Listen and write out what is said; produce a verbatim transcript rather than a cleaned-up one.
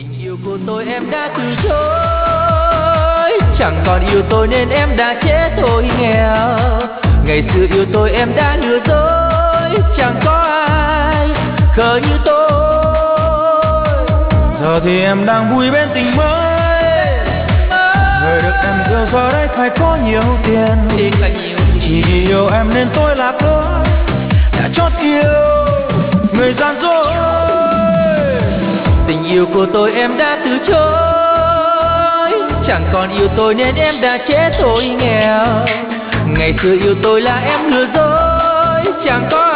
Tình yêu của tôi em đã từ chối, chẳng còn yêu tôi nên em đã chết tôi nghèo. Ngày xưa yêu tôi em đã lừa dối, chẳng có ai khờ như tôi. Giờ thì em đang vui bên tình mới, người được em yêu giờ đây phải có nhiều tiền. Thiệt là nhiều. Chỉ vì yêu em nên tôi lạc lối, đã chót yêu người gian dối. Tình yêu của tôi em đã từ chối, chẳng còn yêu tôi nên em đã chết tôi nghèo. Ngày xưa yêu tôi là em lừa dối, chẳng có